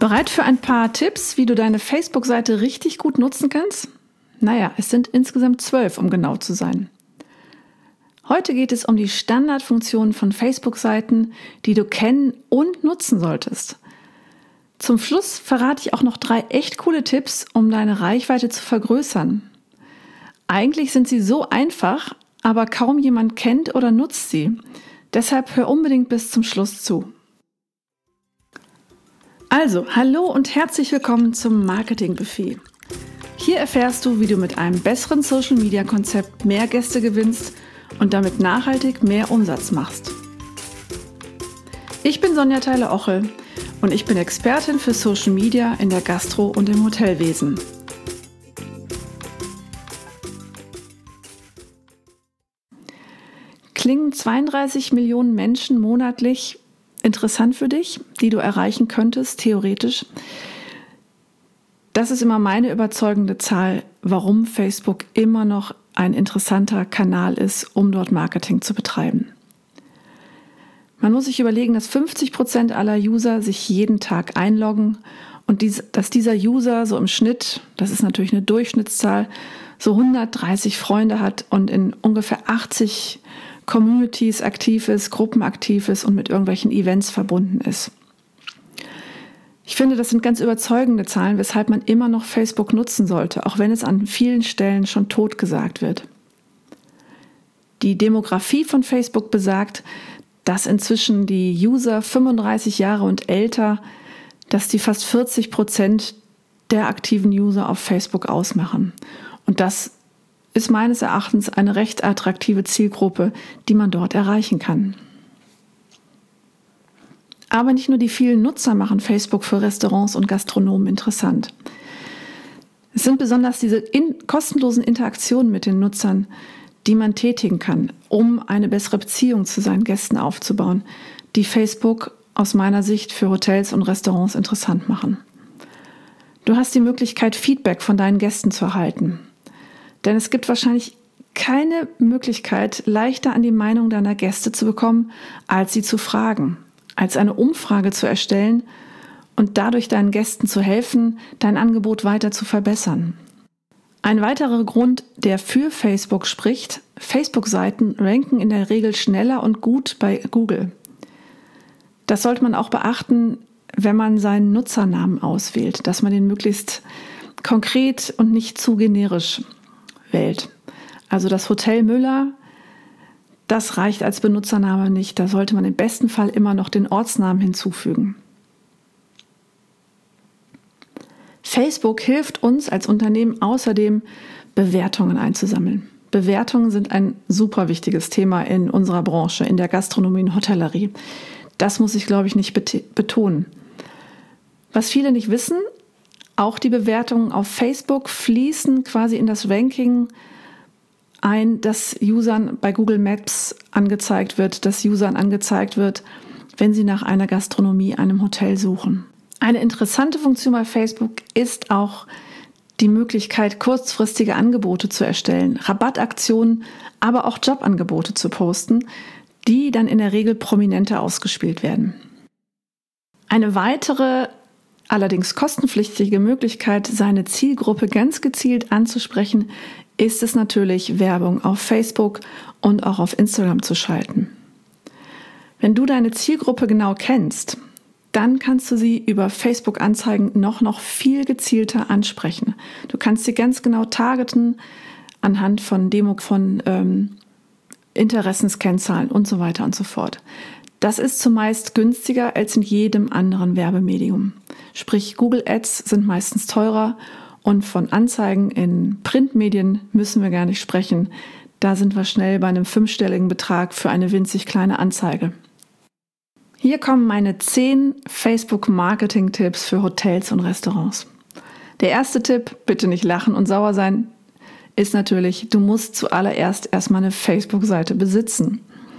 Bereit für ein paar Tipps, wie du deine Facebook-Seite richtig gut nutzen kannst? Naja, es sind insgesamt 12, um genau zu sein. Heute geht es um die Standardfunktionen von Facebook-Seiten, die du kennen und nutzen solltest. Zum Schluss verrate ich auch noch 3 echt coole Tipps, um deine Reichweite zu vergrößern. Eigentlich sind sie so einfach, aber kaum jemand kennt oder nutzt sie. Deshalb hör unbedingt bis zum Schluss zu. Also, hallo und herzlich willkommen zum Marketing-Buffet. Hier erfährst du, wie du mit einem besseren Social-Media-Konzept mehr Gäste gewinnst und damit nachhaltig mehr Umsatz machst. Ich bin Sonja Theiler-Ochel und ich bin Expertin für Social Media in der Gastro- und im Hotelwesen. Klingen 32 Millionen Menschen monatlich interessant für dich, die du erreichen könntest, theoretisch? Das ist immer meine überzeugende Zahl, warum Facebook immer noch ein interessanter Kanal ist, um dort Marketing zu betreiben. Man muss sich überlegen, dass 50% aller User sich jeden Tag einloggen und dass dieser User so im Schnitt, das ist natürlich eine Durchschnittszahl, so 130 Freunde hat und in ungefähr 80 Communities aktiv ist, Gruppen aktiv ist und mit irgendwelchen Events verbunden ist. Ich finde, das sind ganz überzeugende Zahlen, weshalb man immer noch Facebook nutzen sollte, auch wenn es an vielen Stellen schon totgesagt wird. Die Demografie von Facebook besagt, dass inzwischen die User 35 Jahre und älter, dass die fast 40% der aktiven User auf Facebook ausmachen. Und das ist meines Erachtens eine recht attraktive Zielgruppe, die man dort erreichen kann. Aber nicht nur die vielen Nutzer machen Facebook für Restaurants und Gastronomen interessant. Es sind besonders diese kostenlosen Interaktionen mit den Nutzern, die man tätigen kann, um eine bessere Beziehung zu seinen Gästen aufzubauen, die Facebook aus meiner Sicht für Hotels und Restaurants interessant machen. Du hast die Möglichkeit, Feedback von deinen Gästen zu erhalten. Denn es gibt wahrscheinlich keine Möglichkeit, leichter an die Meinung deiner Gäste zu bekommen, als sie zu fragen, als eine Umfrage zu erstellen und dadurch deinen Gästen zu helfen, dein Angebot weiter zu verbessern. Ein weiterer Grund, der für Facebook spricht: Facebook-Seiten ranken in der Regel schneller und gut bei Google. Das sollte man auch beachten, wenn man seinen Nutzernamen auswählt, dass man den möglichst konkret und nicht zu generisch wählt. Also das Hotel Müller, das reicht als Benutzername nicht. Da sollte man im besten Fall immer noch den Ortsnamen hinzufügen. Facebook hilft uns als Unternehmen außerdem, Bewertungen einzusammeln. Bewertungen sind ein super wichtiges Thema in unserer Branche, in der Gastronomie und Hotellerie. Das muss ich, glaube ich, nicht betonen. Was viele nicht wissen: Auch die Bewertungen auf Facebook fließen quasi in das Ranking ein, das Usern bei Google Maps angezeigt wird, das Usern angezeigt wird, wenn sie nach einer Gastronomie, einem Hotel suchen. Eine interessante Funktion bei Facebook ist auch die Möglichkeit, kurzfristige Angebote zu erstellen, Rabattaktionen, aber auch Jobangebote zu posten, die dann in der Regel prominenter ausgespielt werden. Eine weitere, allerdings kostenpflichtige Möglichkeit, seine Zielgruppe ganz gezielt anzusprechen, ist es natürlich, Werbung auf Facebook und auch auf Instagram zu schalten. Wenn du deine Zielgruppe genau kennst, dann kannst du sie über Facebook-Anzeigen noch viel gezielter ansprechen. Du kannst sie ganz genau targeten anhand von Interessenskennzahlen und so weiter und so fort. Das ist zumeist günstiger als in jedem anderen Werbemedium. Sprich, Google Ads sind meistens teurer und von Anzeigen in Printmedien müssen wir gar nicht sprechen. Da sind wir schnell bei einem 5-stelligen Betrag für eine winzig kleine Anzeige. Hier kommen meine 10 Facebook-Marketing-Tipps für Hotels und Restaurants. Der erste Tipp, bitte nicht lachen und sauer sein, ist natürlich: Du musst zuallererst erstmal eine Facebook-Seite besitzen.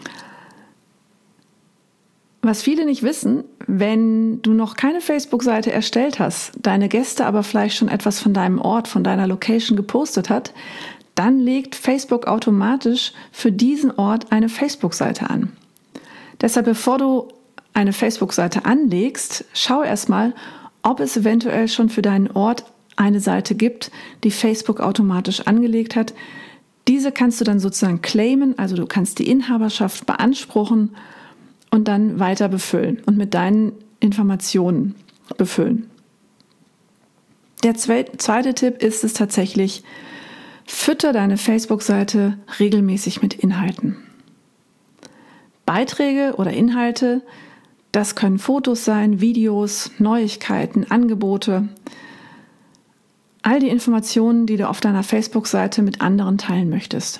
Was viele nicht wissen: Wenn du noch keine Facebook-Seite erstellt hast, deine Gäste aber vielleicht schon etwas von deinem Ort, von deiner Location gepostet hat, dann legt Facebook automatisch für diesen Ort eine Facebook-Seite an. Deshalb, bevor du eine Facebook-Seite anlegst, schau erstmal, ob es eventuell schon für deinen Ort eine Seite gibt, die Facebook automatisch angelegt hat. Diese kannst du dann sozusagen claimen, also du kannst die Inhaberschaft beanspruchen und dann weiter befüllen und mit deinen Informationen befüllen. Der zweite Tipp ist es tatsächlich, fütter deine Facebook-Seite regelmäßig mit Inhalten. Beiträge oder Inhalte, das können Fotos sein, Videos, Neuigkeiten, Angebote, all die Informationen, die du auf deiner Facebook-Seite mit anderen teilen möchtest.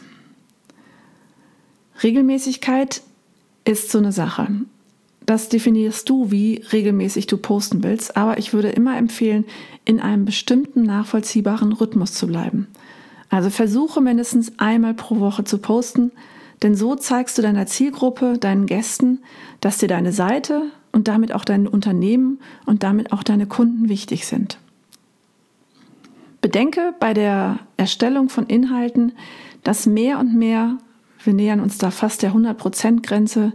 Regelmäßigkeit ist so eine Sache. Das definierst du, wie regelmäßig du posten willst, aber ich würde immer empfehlen, in einem bestimmten nachvollziehbaren Rhythmus zu bleiben. Also versuche mindestens einmal pro Woche zu posten, denn so zeigst du deiner Zielgruppe, deinen Gästen, dass dir deine Seite und damit auch dein Unternehmen und damit auch deine Kunden wichtig sind. Bedenke bei der Erstellung von Inhalten, dass mehr und mehr, wir nähern uns da fast der 100%-Grenze,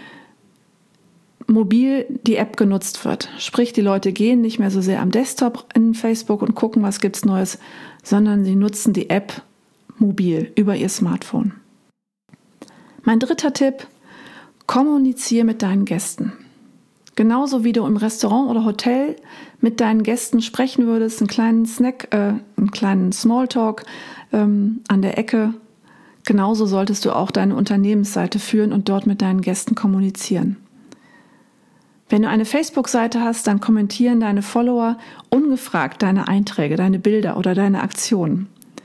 mobil die App genutzt wird. Sprich, die Leute gehen nicht mehr so sehr am Desktop in Facebook und gucken, was gibt's Neues, sondern sie nutzen die App mobil über ihr Smartphone. Mein dritter Tipp, kommuniziere mit deinen Gästen. Genauso wie du im Restaurant oder Hotel mit deinen Gästen sprechen würdest, einen kleinen Snack, einen kleinen Smalltalk an der Ecke, genauso solltest du auch deine Unternehmensseite führen und dort mit deinen Gästen kommunizieren. Wenn du eine Facebook-Seite hast, dann kommentieren deine Follower ungefragt deine Einträge, deine Bilder oder deine Aktionen.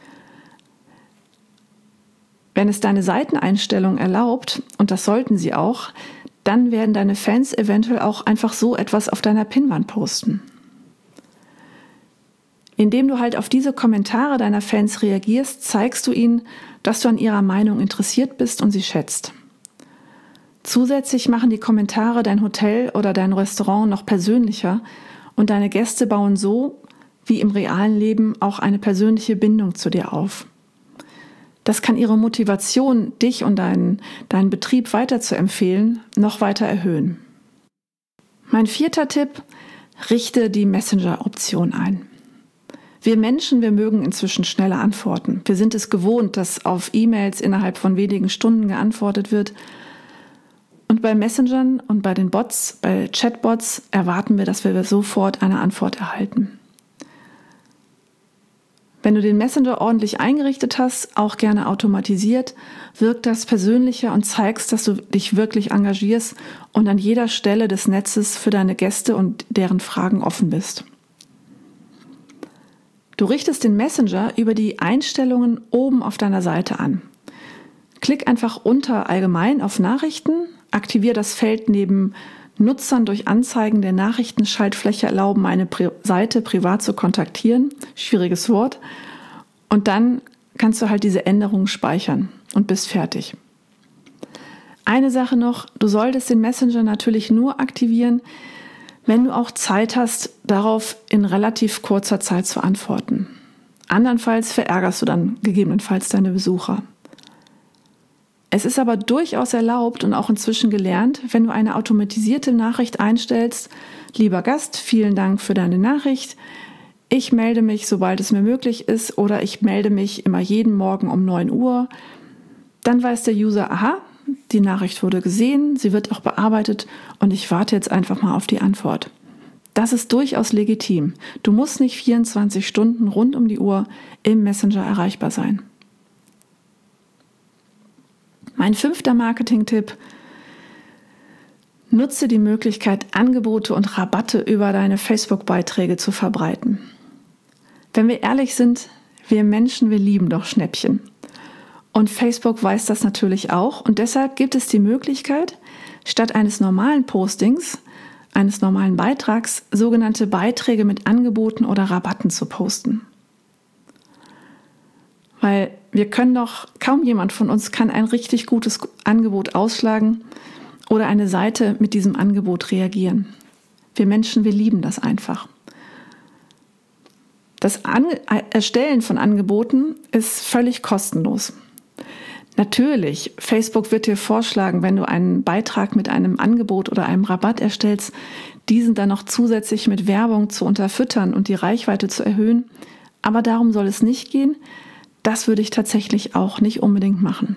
Wenn es deine Seiteneinstellung erlaubt, und das sollten sie auch, dann werden deine Fans eventuell auch einfach so etwas auf deiner Pinnwand posten. Indem du halt auf diese Kommentare deiner Fans reagierst, zeigst du ihnen, dass du an ihrer Meinung interessiert bist und sie schätzt. Zusätzlich machen die Kommentare dein Hotel oder dein Restaurant noch persönlicher und deine Gäste bauen so, wie im realen Leben, auch eine persönliche Bindung zu dir auf. Das kann ihre Motivation, dich und deinen Betrieb weiterzuempfehlen, noch weiter erhöhen. Mein vierter Tipp, richte die Messenger-Option ein. Wir Menschen, wir mögen inzwischen schnelle Antworten. Wir sind es gewohnt, dass auf E-Mails innerhalb von wenigen Stunden geantwortet wird. Und bei Messengern und bei den Bots, bei Chatbots, erwarten wir, dass wir sofort eine Antwort erhalten. Wenn du den Messenger ordentlich eingerichtet hast, auch gerne automatisiert, wirkt das persönlicher und zeigst, dass du dich wirklich engagierst und an jeder Stelle des Netzes für deine Gäste und deren Fragen offen bist. Du richtest den Messenger über die Einstellungen oben auf deiner Seite an. Klick einfach unter Allgemein auf Nachrichten, aktiviere das Feld neben Nutzern durch Anzeigen der Nachrichtenschaltfläche erlauben, meine Seite privat zu kontaktieren. Schwieriges Wort. Und dann kannst du halt diese Änderungen speichern und bist fertig. Eine Sache noch, du solltest den Messenger natürlich nur aktivieren, wenn du auch Zeit hast, darauf in relativ kurzer Zeit zu antworten. Andernfalls verärgerst du dann gegebenenfalls deine Besucher. Es ist aber durchaus erlaubt und auch inzwischen gelernt, wenn du eine automatisierte Nachricht einstellst: Lieber Gast, vielen Dank für deine Nachricht. Ich melde mich, sobald es mir möglich ist, oder ich melde mich immer jeden Morgen um 9 Uhr. Dann weiß der User, aha, die Nachricht wurde gesehen, sie wird auch bearbeitet und ich warte jetzt einfach mal auf die Antwort. Das ist durchaus legitim. Du musst nicht 24 Stunden rund um die Uhr im Messenger erreichbar sein. Mein 5. Marketing-Tipp: Nutze die Möglichkeit, Angebote und Rabatte über deine Facebook-Beiträge zu verbreiten. Wenn wir ehrlich sind, wir Menschen, wir lieben doch Schnäppchen. Und Facebook weiß das natürlich auch und deshalb gibt es die Möglichkeit, statt eines normalen Postings, eines normalen Beitrags, sogenannte Beiträge mit Angeboten oder Rabatten zu posten. Weil wir können doch, kaum jemand von uns kann ein richtig gutes Angebot ausschlagen oder eine Seite mit diesem Angebot reagieren. Wir Menschen, wir lieben das einfach. Das Erstellen von Angeboten ist völlig kostenlos. Natürlich, Facebook wird dir vorschlagen, wenn du einen Beitrag mit einem Angebot oder einem Rabatt erstellst, diesen dann noch zusätzlich mit Werbung zu unterfüttern und die Reichweite zu erhöhen. Aber darum soll es nicht gehen. Das würde ich tatsächlich auch nicht unbedingt machen.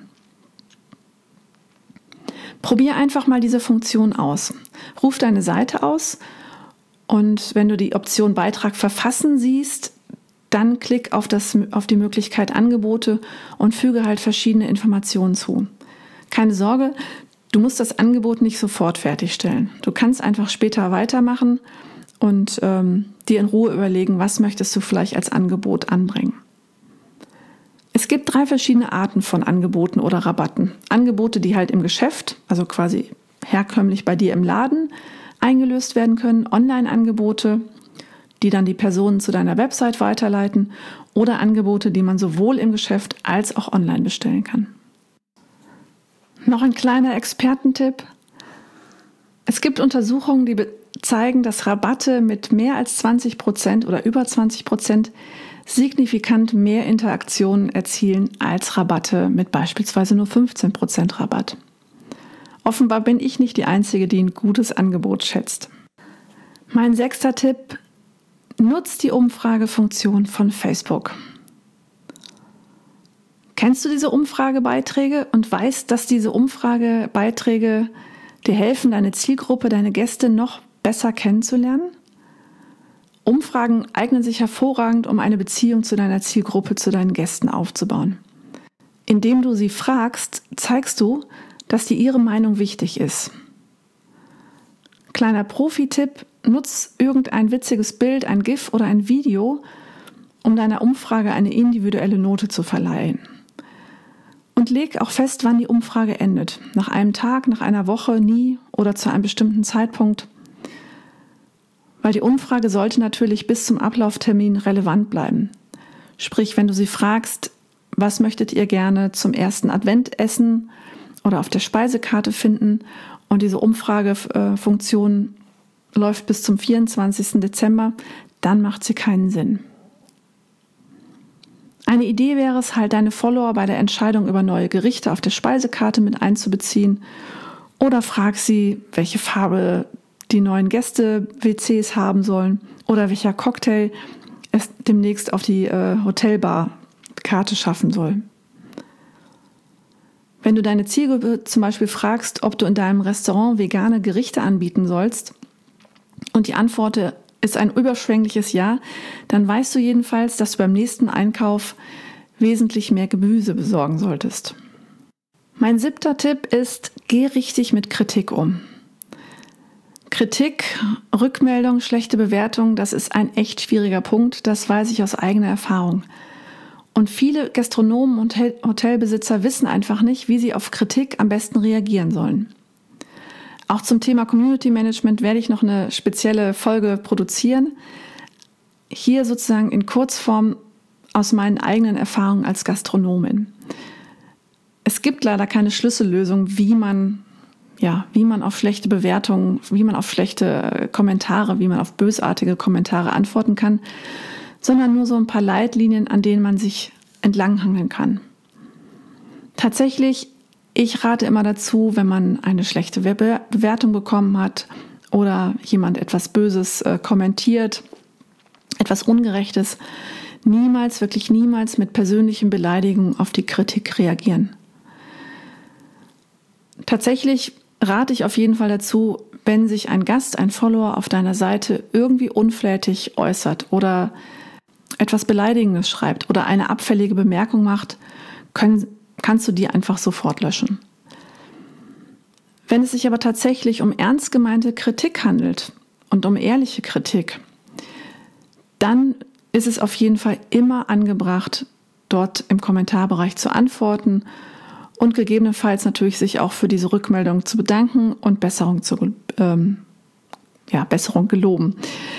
Probier einfach mal diese Funktion aus. Ruf deine Seite aus und wenn du die Option Beitrag verfassen siehst, dann klick auf die Möglichkeit Angebote und füge halt verschiedene Informationen zu. Keine Sorge, du musst das Angebot nicht sofort fertigstellen. Du kannst einfach später weitermachen und dir in Ruhe überlegen, was möchtest du vielleicht als Angebot anbringen. Es gibt 3 verschiedene Arten von Angeboten oder Rabatten. Angebote, die halt im Geschäft, also quasi herkömmlich bei dir im Laden, eingelöst werden können. Online-Angebote, die dann die Personen zu deiner Website weiterleiten. Oder Angebote, die man sowohl im Geschäft als auch online bestellen kann. Noch ein kleiner Expertentipp. Es gibt Untersuchungen, die zeigen, dass Rabatte mit mehr als 20% oder über 20% signifikant mehr Interaktionen erzielen als Rabatte mit beispielsweise nur 15% Rabatt. Offenbar bin ich nicht die Einzige, die ein gutes Angebot schätzt. Mein 6. Tipp: Nutz die Umfragefunktion von Facebook. Kennst du diese Umfragebeiträge und weißt, dass diese Umfragebeiträge dir helfen, deine Zielgruppe, deine Gäste noch besser kennenzulernen? Umfragen eignen sich hervorragend, um eine Beziehung zu deiner Zielgruppe, zu deinen Gästen aufzubauen. Indem du sie fragst, zeigst du, dass dir ihre Meinung wichtig ist. Kleiner Profi-Tipp: Nutz irgendein witziges Bild, ein GIF oder ein Video, um deiner Umfrage eine individuelle Note zu verleihen. Und leg auch fest, wann die Umfrage endet. Nach einem Tag, nach einer Woche, nie oder zu einem bestimmten Zeitpunkt. Weil die Umfrage sollte natürlich bis zum Ablauftermin relevant bleiben. Sprich, wenn du sie fragst, was möchtet ihr gerne zum ersten Advent essen oder auf der Speisekarte finden, und diese Umfragefunktion läuft bis zum 24. Dezember, dann macht sie keinen Sinn. Eine Idee wäre es halt, deine Follower bei der Entscheidung über neue Gerichte auf der Speisekarte mit einzubeziehen, oder frag sie, welche Farbe die neuen Gäste-WCs haben sollen oder welcher Cocktail es demnächst auf die Hotelbar-Karte schaffen soll. Wenn du deine Zielgruppe zum Beispiel fragst, ob du in deinem Restaurant vegane Gerichte anbieten sollst und die Antwort ist ein überschwängliches Ja, dann weißt du jedenfalls, dass du beim nächsten Einkauf wesentlich mehr Gemüse besorgen solltest. Mein 7. Tipp ist: Geh richtig mit Kritik um. Kritik, Rückmeldung, schlechte Bewertung, das ist ein echt schwieriger Punkt, das weiß ich aus eigener Erfahrung. Und viele Gastronomen und Hotelbesitzer wissen einfach nicht, wie sie auf Kritik am besten reagieren sollen. Auch zum Thema Community Management werde ich noch eine spezielle Folge produzieren. Hier sozusagen in Kurzform aus meinen eigenen Erfahrungen als Gastronomin. Es gibt leider keine Schlüssellösung, wie man auf schlechte Bewertungen, wie man auf schlechte Kommentare, wie man auf bösartige Kommentare antworten kann, sondern nur so ein paar Leitlinien, an denen man sich entlanghangeln kann. Tatsächlich, ich rate immer dazu, wenn man eine schlechte Bewertung bekommen hat oder jemand etwas Böses kommentiert, etwas Ungerechtes, wirklich niemals mit persönlichen Beleidigungen auf die Kritik reagieren. Tatsächlich rate ich auf jeden Fall dazu, wenn sich ein Gast, ein Follower auf deiner Seite irgendwie unflätig äußert oder etwas Beleidigendes schreibt oder eine abfällige Bemerkung macht, kannst du die einfach sofort löschen. Wenn es sich aber tatsächlich um ernst gemeinte Kritik handelt und um ehrliche Kritik, dann ist es auf jeden Fall immer angebracht, dort im Kommentarbereich zu antworten und gegebenenfalls natürlich sich auch für diese Rückmeldung zu bedanken und Besserung geloben.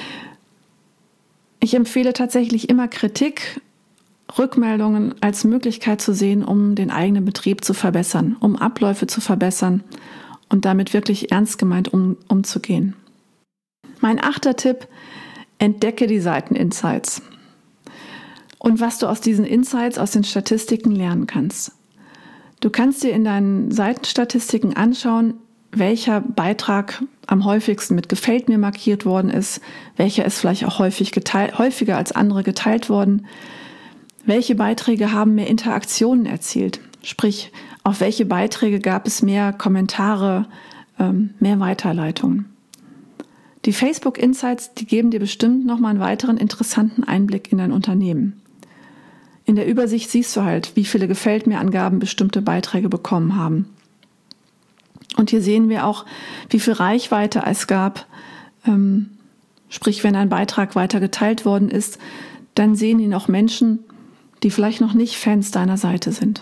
Ich empfehle tatsächlich immer Kritik, Rückmeldungen als Möglichkeit zu sehen, um den eigenen Betrieb zu verbessern, um Abläufe zu verbessern und damit wirklich ernst gemeint umzugehen. Mein 8. Tipp: Entdecke die Seiteninsights und was du aus diesen Insights, aus den Statistiken lernen kannst. Du kannst dir in deinen Seitenstatistiken anschauen, welcher Beitrag am häufigsten mit Gefällt mir markiert worden ist, welcher ist vielleicht auch häufiger als andere geteilt worden, welche Beiträge haben mehr Interaktionen erzielt, sprich, auf welche Beiträge gab es mehr Kommentare, mehr Weiterleitungen. Die Facebook Insights, die geben dir bestimmt nochmal einen weiteren interessanten Einblick in dein Unternehmen. In der Übersicht siehst du halt, wie viele Gefällt mir Angaben bestimmte Beiträge bekommen haben. Und hier sehen wir auch, wie viel Reichweite es gab. Sprich, wenn ein Beitrag weiter geteilt worden ist, dann sehen ihn auch Menschen, die vielleicht noch nicht Fans deiner Seite sind.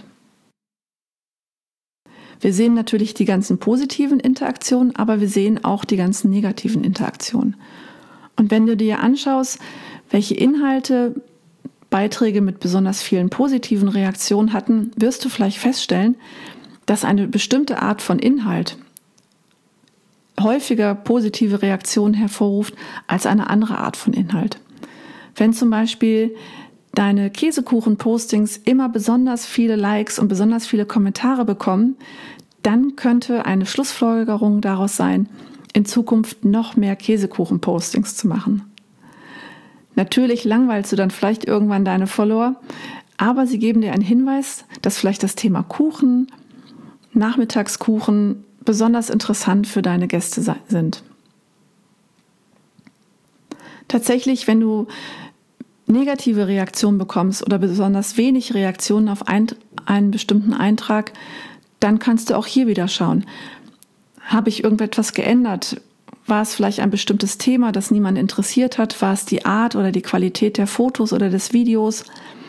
Wir sehen natürlich die ganzen positiven Interaktionen, aber wir sehen auch die ganzen negativen Interaktionen. Und wenn du dir anschaust, welche Inhalte Beiträge mit besonders vielen positiven Reaktionen hatten, wirst du vielleicht feststellen, dass eine bestimmte Art von Inhalt häufiger positive Reaktionen hervorruft als eine andere Art von Inhalt. Wenn zum Beispiel deine Käsekuchen-Postings immer besonders viele Likes und besonders viele Kommentare bekommen, dann könnte eine Schlussfolgerung daraus sein, in Zukunft noch mehr Käsekuchen-Postings zu machen. Natürlich langweilst du dann vielleicht irgendwann deine Follower, aber sie geben dir einen Hinweis, dass vielleicht das Thema Kuchen, Nachmittagskuchen besonders interessant für deine Gäste sind. Tatsächlich, wenn du negative Reaktionen bekommst oder besonders wenig Reaktionen auf einen bestimmten Eintrag, dann kannst du auch hier wieder schauen. Habe ich irgendetwas geändert? War es vielleicht ein bestimmtes Thema, das niemand interessiert hat? War es die Art oder die Qualität der Fotos oder des Videos?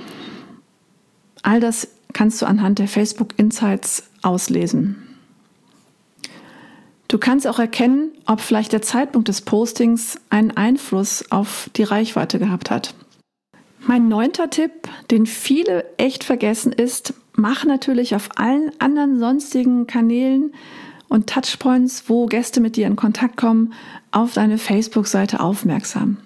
All das kannst du anhand der Facebook Insights auslesen. Du kannst auch erkennen, ob vielleicht der Zeitpunkt des Postings einen Einfluss auf die Reichweite gehabt hat. Mein 9. Tipp, den viele echt vergessen, ist, mach natürlich auf allen anderen sonstigen Kanälen und Touchpoints, wo Gäste mit dir in Kontakt kommen, auf deine Facebook-Seite aufmerksam.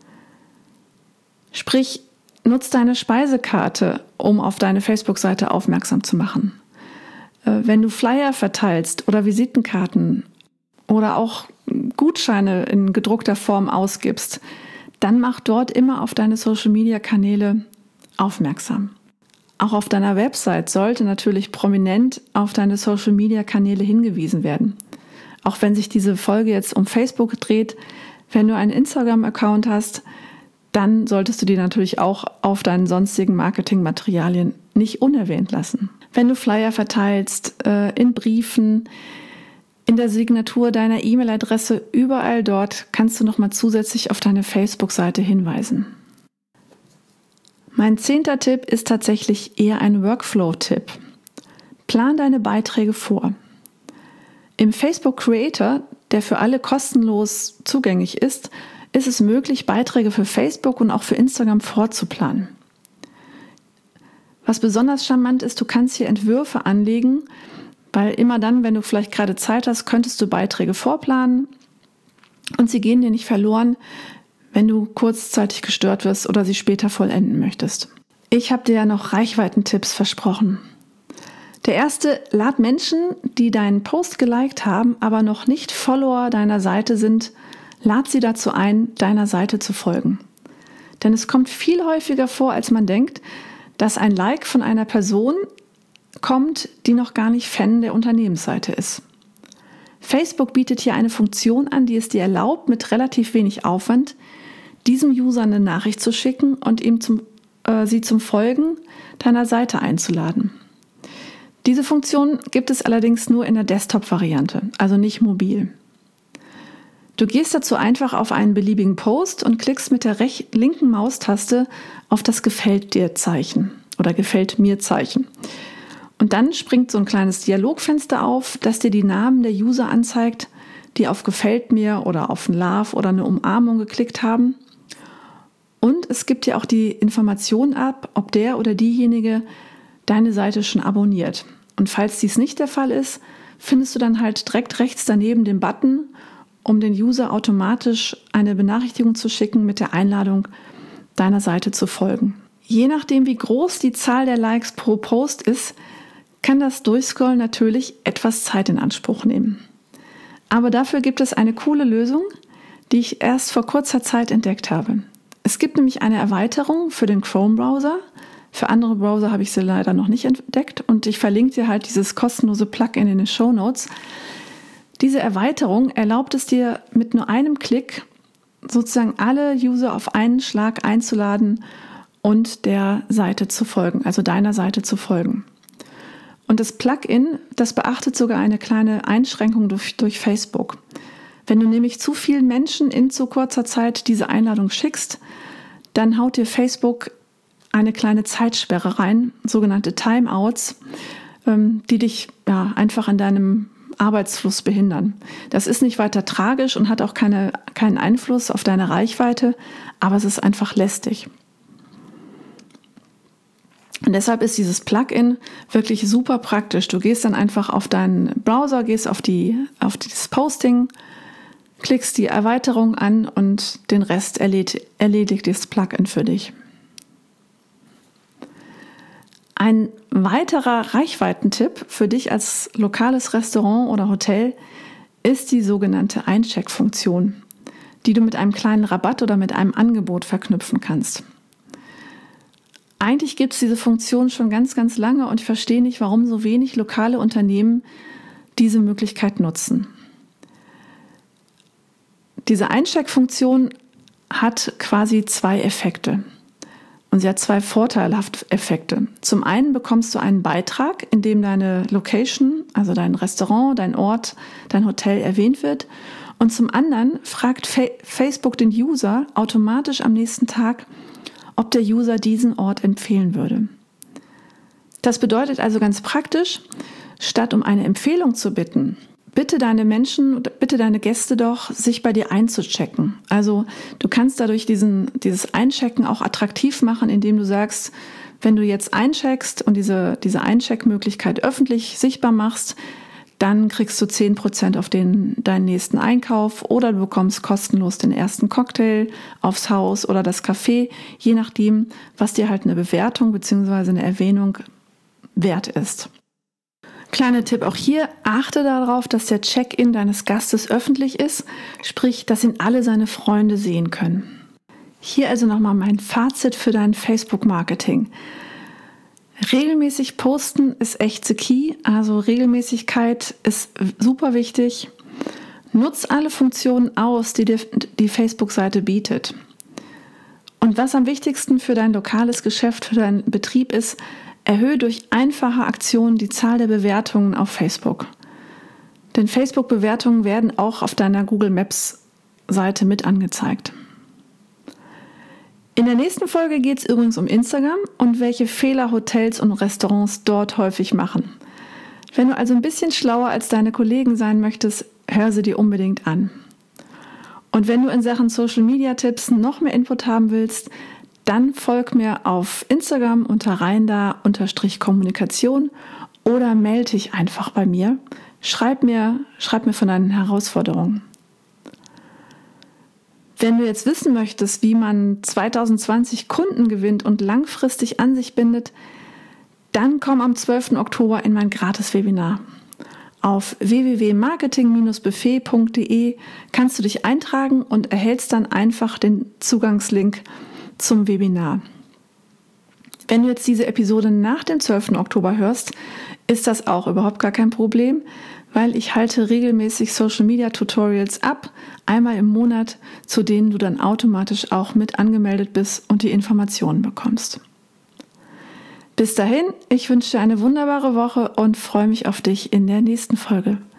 Sprich, nutz deine Speisekarte, um auf deine Facebook-Seite aufmerksam zu machen. Wenn du Flyer verteilst oder Visitenkarten oder auch Gutscheine in gedruckter Form ausgibst, dann mach dort immer auf deine Social-Media-Kanäle aufmerksam. Auch auf deiner Website sollte natürlich prominent auf deine Social-Media-Kanäle hingewiesen werden. Auch wenn sich diese Folge jetzt um Facebook dreht, wenn du einen Instagram-Account hast, dann solltest du die natürlich auch auf deinen sonstigen Marketingmaterialien nicht unerwähnt lassen. Wenn du Flyer verteilst, in Briefen, in der Signatur deiner E-Mail-Adresse, überall dort kannst du nochmal zusätzlich auf deine Facebook-Seite hinweisen. Mein 10. Tipp ist tatsächlich eher ein Workflow-Tipp. Plan deine Beiträge vor. Im Facebook Creator, der für alle kostenlos zugänglich ist, ist es möglich, Beiträge für Facebook und auch für Instagram vorzuplanen. Was besonders charmant ist, du kannst hier Entwürfe anlegen, weil immer dann, wenn du vielleicht gerade Zeit hast, könntest du Beiträge vorplanen und sie gehen dir nicht verloren, wenn du kurzzeitig gestört wirst oder sie später vollenden möchtest. Ich habe dir ja noch Reichweitentipps versprochen. Der erste, lad Menschen, die deinen Post geliked haben, aber noch nicht Follower deiner Seite sind, lad sie dazu ein, deiner Seite zu folgen. Denn es kommt viel häufiger vor, als man denkt, dass ein Like von einer Person kommt, die noch gar nicht Fan der Unternehmensseite ist. Facebook bietet hier eine Funktion an, die es dir erlaubt, mit relativ wenig Aufwand diesem User eine Nachricht zu schicken und ihm sie zum Folgen deiner Seite einzuladen. Diese Funktion gibt es allerdings nur in der Desktop-Variante, also nicht mobil. Du gehst dazu einfach auf einen beliebigen Post und klickst mit der linken Maustaste auf das Gefällt dir Zeichen oder Gefällt mir Zeichen. Und dann springt so ein kleines Dialogfenster auf, das dir die Namen der User anzeigt, die auf Gefällt mir oder auf ein Love oder eine Umarmung geklickt haben. Und es gibt dir auch die Information ab, ob der oder diejenige deine Seite schon abonniert. Und falls dies nicht der Fall ist, findest du dann halt direkt rechts daneben den Button, um den User automatisch eine Benachrichtigung zu schicken mit der Einladung, deiner Seite zu folgen. Je nachdem, wie groß die Zahl der Likes pro Post ist, kann das Durchscrollen natürlich etwas Zeit in Anspruch nehmen. Aber dafür gibt es eine coole Lösung, die ich erst vor kurzer Zeit entdeckt habe. Es gibt nämlich eine Erweiterung für den Chrome-Browser. Für andere Browser habe ich sie leider noch nicht entdeckt und ich verlinke dir halt dieses kostenlose Plugin in den Shownotes. Diese Erweiterung erlaubt es dir mit nur einem Klick sozusagen alle User auf einen Schlag einzuladen und der Seite zu folgen, also deiner Seite zu folgen. Und das Plugin, das beachtet sogar eine kleine Einschränkung durch Facebook. Wenn du nämlich zu vielen Menschen in zu kurzer Zeit diese Einladung schickst, dann haut dir Facebook eine kleine Zeitsperre rein, sogenannte Timeouts, die dich einfach in deinem Arbeitsfluss behindern. Das ist nicht weiter tragisch und hat auch keinen Einfluss auf deine Reichweite, aber es ist einfach lästig. Und deshalb ist dieses Plugin wirklich super praktisch. Du gehst dann einfach auf deinen Browser, gehst auf das Posting, klickst die Erweiterung an und den Rest erledigt das Plugin für dich. Ein weiterer Reichweitentipp für dich als lokales Restaurant oder Hotel ist die sogenannte Eincheck-Funktion, die du mit einem kleinen Rabatt oder mit einem Angebot verknüpfen kannst. Eigentlich gibt es diese Funktion schon ganz, ganz lange und ich verstehe nicht, warum so wenig lokale Unternehmen diese Möglichkeit nutzen. Diese Eincheck-Funktion hat quasi zwei Effekte. Und sie hat zwei vorteilhafte Effekte. Zum einen bekommst du einen Beitrag, in dem deine Location, also dein Restaurant, dein Ort, dein Hotel erwähnt wird. Und zum anderen fragt Facebook den User automatisch am nächsten Tag, ob der User diesen Ort empfehlen würde. Das bedeutet also ganz praktisch, statt um eine Empfehlung zu bitten, bitte deine Gäste doch, sich bei dir einzuchecken. Also du kannst dadurch dieses Einchecken auch attraktiv machen, indem du sagst, wenn du jetzt eincheckst und diese Eincheck-Möglichkeit öffentlich sichtbar machst, dann kriegst du 10% auf deinen nächsten Einkauf oder du bekommst kostenlos den ersten Cocktail aufs Haus oder das Café, je nachdem, was dir halt eine Bewertung bzw. eine Erwähnung wert ist. Kleiner Tipp auch hier, achte darauf, dass der Check-in deines Gastes öffentlich ist, sprich, dass ihn alle seine Freunde sehen können. Hier also nochmal mein Fazit für dein Facebook-Marketing. Regelmäßig posten ist echt the key, also Regelmäßigkeit ist super wichtig. Nutz alle Funktionen aus, die dir die Facebook-Seite bietet. Und was am wichtigsten für dein lokales Geschäft, für deinen Betrieb ist, erhöhe durch einfache Aktionen die Zahl der Bewertungen auf Facebook. Denn Facebook-Bewertungen werden auch auf deiner Google Maps-Seite mit angezeigt. In der nächsten Folge geht es übrigens um Instagram und welche Fehler Hotels und Restaurants dort häufig machen. Wenn du also ein bisschen schlauer als deine Kollegen sein möchtest, hör sie dir unbedingt an. Und wenn du in Sachen Social-Media-Tipps noch mehr Input haben willst, dann folg mir auf Instagram unter reindar_kommunikation oder melde dich einfach bei mir. Schreib mir von deinen Herausforderungen. Wenn du jetzt wissen möchtest, wie man 2020 Kunden gewinnt und langfristig an sich bindet, dann komm am 12. Oktober in mein Gratis-Webinar. Auf www.marketing-buffet.de kannst du dich eintragen und erhältst dann einfach den Zugangslink zum Webinar. Wenn du jetzt diese Episode nach dem 12. Oktober hörst, ist das auch überhaupt gar kein Problem, weil ich halte regelmäßig Social-Media-Tutorials ab, einmal im Monat, zu denen du dann automatisch auch mit angemeldet bist und die Informationen bekommst. Bis dahin, ich wünsche dir eine wunderbare Woche und freue mich auf dich in der nächsten Folge.